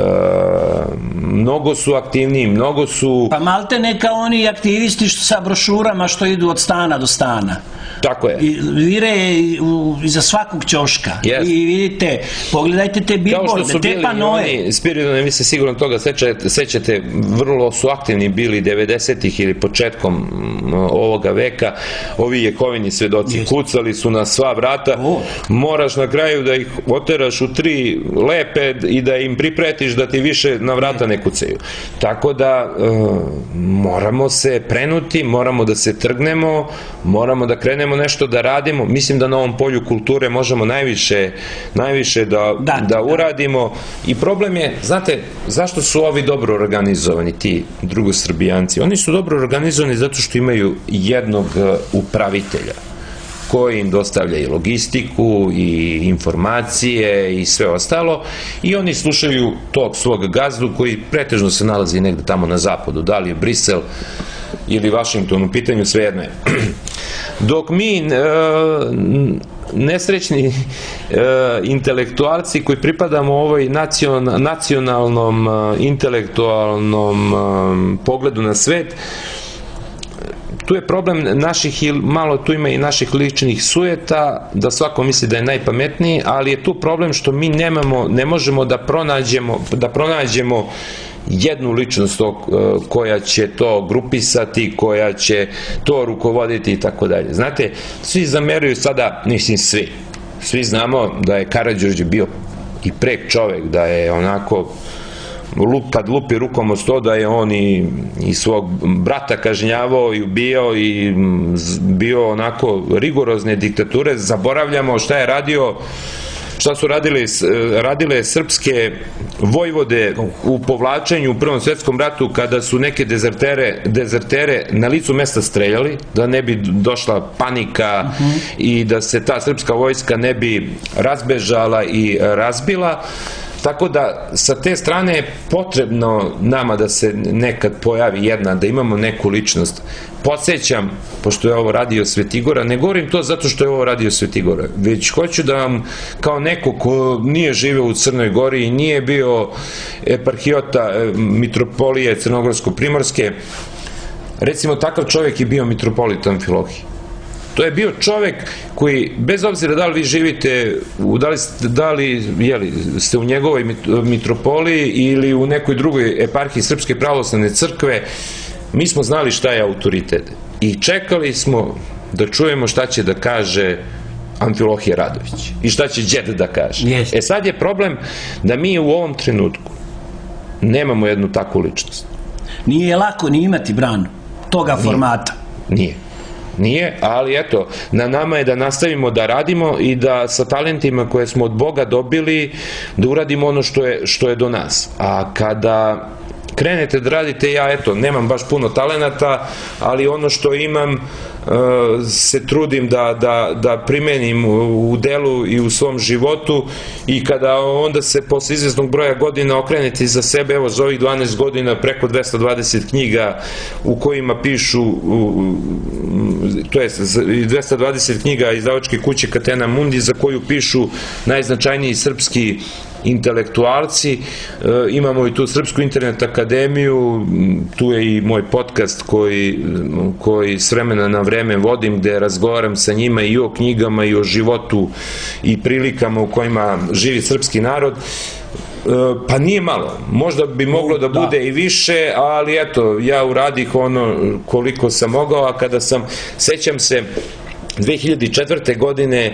mnogo su aktivniji, mnogo su... Pa malte neka oni aktivisti sa brošurama što idu od stana do stana. Tako je. Vire iza svakog ćoška. I vidite, pogledajte te billboarde, te panoje. Spiridone, vi se sigurno toga sećate, vrlo su aktivni bili 90-ih ili početkom ovoga veka. Ovi Jehovini svedoci kucali su na sva vrata. Moraš na kraju da ih oteraš u 3 lepe i da im pripretiš da ti više na vrata ne kucaju. Tako da moramo se prenuti, moramo da se trgnemo, moramo da krenemo nešto da radimo. Mislim da na ovom polju kulture možemo najviše da uradimo. I problem je, znate, zašto su ovi dobro organizovani, ti drugosrbijanci? Oni su dobro organizovani zato što imaju jednog upravitelja koji im dostavlja i logistiku i informacije i sve ostalo, i oni slušaju tog svog gazdu koji pretežno se nalazi negde tamo na zapadu, da li je Brisel ili Vašington u pitanju, svejedno je. Dok mi nesrećni intelektualci koji pripadamo ovoj nacionalnom intelektualnom pogledu na svet, tu je problem naših, malo tu ima i naših ličnih sujeta, da svako misli da je najpametniji, ali je tu problem što mi ne možemo da pronađemo jednu ličnost koja će to grupisati, koja će to rukovoditi i tako dalje. Znate, svi zameraju sada, mislim svi znamo da je Karađorđe bio i prek čovek, da je onako kad lupi rukom o sto, da je on i svog brata kažnjavao i ubijao i bio onako rigorozne diktature. Zaboravljamo šta je radio, šta su radile srpske vojvode u povlačenju u Prvom svetskom ratu, kada su neke dezertere na licu mesta streljali, da ne bi došla panika i da se ta srpska vojska ne bi razbežala i razbila. Tako da sa te strane je potrebno nama da se nekad pojavi jedna, da imamo neku ličnost. Podsećam, pošto je ovo radio Svetigora, ne govorim to zato što je ovo radio Svetigora, već hoću da vam, kao neko ko nije živeo u Crnoj Gori i nije bio eparhijota mitropolije Crnogorsko-Primorske, recimo takav čovjek je bio mitropolit Amfilohije. To je bio čovek koji, bez obzira da li vi živite, da li ste u njegovoj mitropoliji ili u nekoj drugoj eparhiji Srpske pravoslavne crkve, mi smo znali šta je autoritet. I čekali smo da čujemo šta će da kaže Amfilohije Radović i šta će đed da kaže. E sad je problem da mi u ovom trenutku nemamo jednu takvu ličnost. Nije lako ni imati branu toga formata. Nije, ali eto, na nama je da nastavimo da radimo i da sa talentima koje smo od Boga dobili, da uradimo ono što je do nas. A krenete da radite, ja eto, nemam baš puno talenata, ali ono što imam se trudim da primenim u delu i u svom životu, i kada onda se posle izvesnog broja godina okrenete iza sebe, evo za ovih 12 godina preko 220 knjiga u kojima pišu, to je 220 knjiga izdavačke kuće Catena Mundi za koju pišu najznačajniji srpski intelektualci. Imamo i tu Srpsku internet akademiju, tu je i moj podcast koji s vremena na vreme vodim, gde razgovaram sa njima i o knjigama i o životu i prilikama u kojima živi srpski narod. Pa nije malo, možda bi moglo da bude i više, ali eto, ja uradih ono koliko sam mogao, a kada sam, sećam se, 2004. godine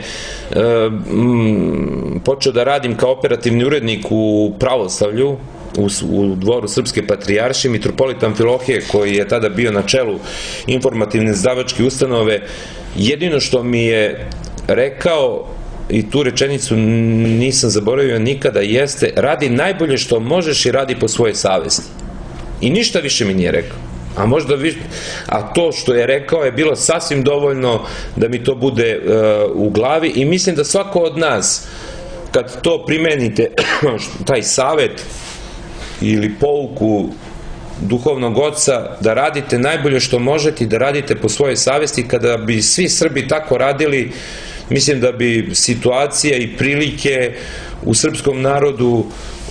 počeo da radim kao operativni urednik u Pravoslavlju, u dvoru Srpske patrijaršije. Mitropolit Amfilohije, koji je tada bio na čelu informativne izdavačke ustanove, jedino što mi je rekao, i tu rečenicu nisam zaboravio nikada, jeste: radi najbolje što možeš i radi po svojoj savesti. I ništa više mi nije rekao. A to što je rekao je bilo sasvim dovoljno da mi to bude u glavi, i mislim da svako od nas, kad to primenite, taj savet ili pouku duhovnog oca, da radite najbolje što možete i da radite po svojoj savesti, kada bi svi Srbi tako radili, mislim da bi situacija i prilike u srpskom narodu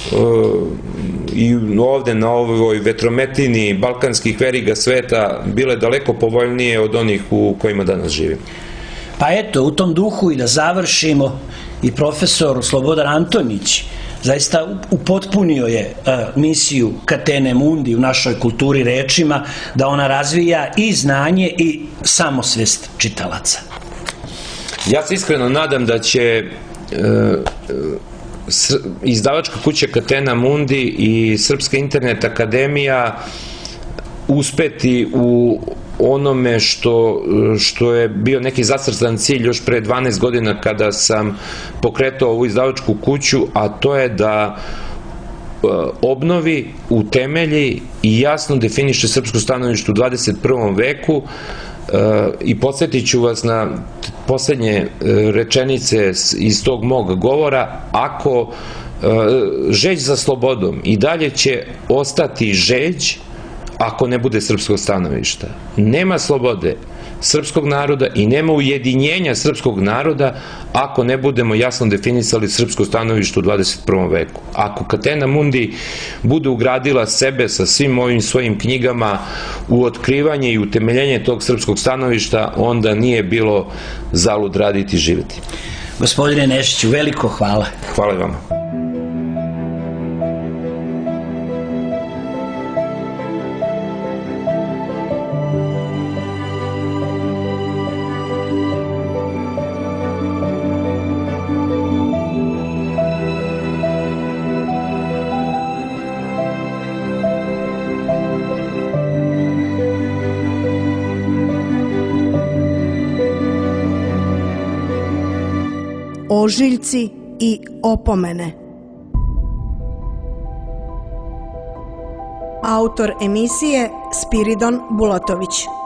i ovde na ovoj vetrometini balkanskih veriga sveta bile daleko povoljnije od onih u kojima danas živimo. Pa eto, u tom duhu i da završimo, i profesor Slobodan Antonić zaista upotpunio je misiju Catene Mundi u našoj kulturi rečima, da ona razvija i znanje i samosvest čitalaca. Ja se iskreno nadam da će izdavačka kuća Catena Mundi i Srpska internet akademija uspeti u onome što je bio neki zacrtan cilj još pre 12 godina kada sam pokretao ovu izdavačku kuću, a to je da obnovi, utemelji i jasno definiše srpsko stanovište u 21. veku. I podsjetit ću vas na poslednje rečenice iz tog mog govora: ako žeđ za slobodom i dalje će ostati žeđ ako ne bude srpskog stanovišta. Nema slobode srpskog naroda i nema ujedinjenja srpskog naroda ako ne budemo jasno definisali srpsko stanovište u 21. veku. Ako Catena Mundi bude ugradila sebe sa svim ovim svojim knjigama u otkrivanje i utemeljenje tog srpskog stanovišta, onda nije bilo zalud raditi i živjeti. Gospodine Nešiću, veliko hvala. Hvala i vama. Ožiljci i opomene. Autor emisije Spiridon Bulatović.